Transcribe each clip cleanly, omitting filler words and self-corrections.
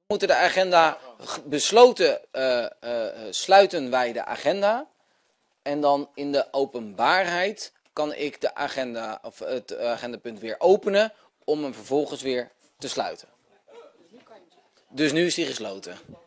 moeten de agenda besloten, sluiten wij de agenda. En dan in de openbaarheid kan ik de agenda, of het agendapunt weer openen om hem vervolgens weer te sluiten. Dus nu is die gesloten.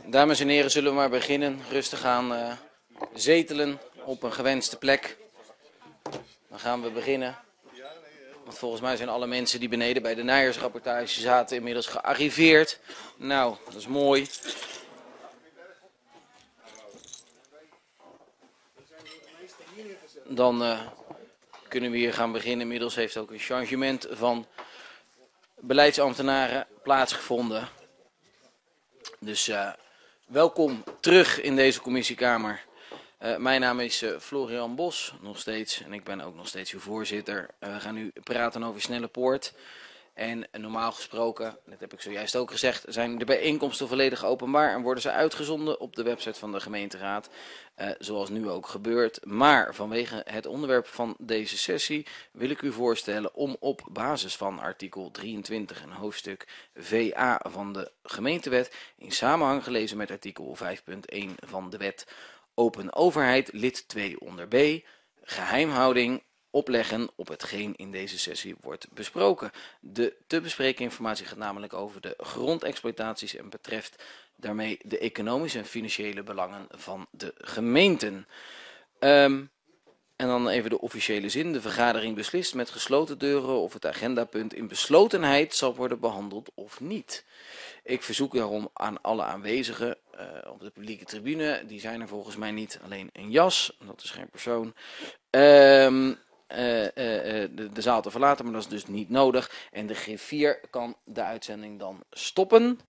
Dames en heren, zullen we maar beginnen. Rustig aan zetelen op een gewenste plek. Dan gaan we beginnen. Want volgens mij zijn alle mensen die beneden bij de najaarsrapportage zaten inmiddels gearriveerd. Nou, dat is mooi. Dan kunnen we hier gaan beginnen. Inmiddels heeft ook een changement van beleidsambtenaren plaatsgevonden. Dus welkom terug in deze commissiekamer. Mijn naam is Florian Bos, nog steeds. En ik ben ook nog steeds uw voorzitter. We gaan nu praten over Snellepoort. En normaal gesproken, dat heb ik zojuist ook gezegd, zijn de bijeenkomsten volledig openbaar en worden ze uitgezonden op de website van de gemeenteraad, zoals nu ook gebeurt. Maar vanwege het onderwerp van deze sessie wil ik u voorstellen om op basis van artikel 23 en hoofdstuk VA van de gemeentewet, in samenhang gelezen met artikel 5.1 van de wet Open Overheid, lid 2 onder B, geheimhouding, opleggen op hetgeen in deze sessie wordt besproken. De te bespreken informatie gaat namelijk over de grondexploitaties en betreft daarmee de economische en financiële belangen van de gemeenten. En dan even de officiële zin. De vergadering beslist met gesloten deuren of het agendapunt in beslotenheid zal worden behandeld of niet. Ik verzoek daarom aan alle aanwezigen op de publieke tribune, die zijn er volgens mij niet, alleen een jas, dat is geen persoon, de zaal te verlaten, maar dat is dus niet nodig. En de G4 kan de uitzending dan stoppen.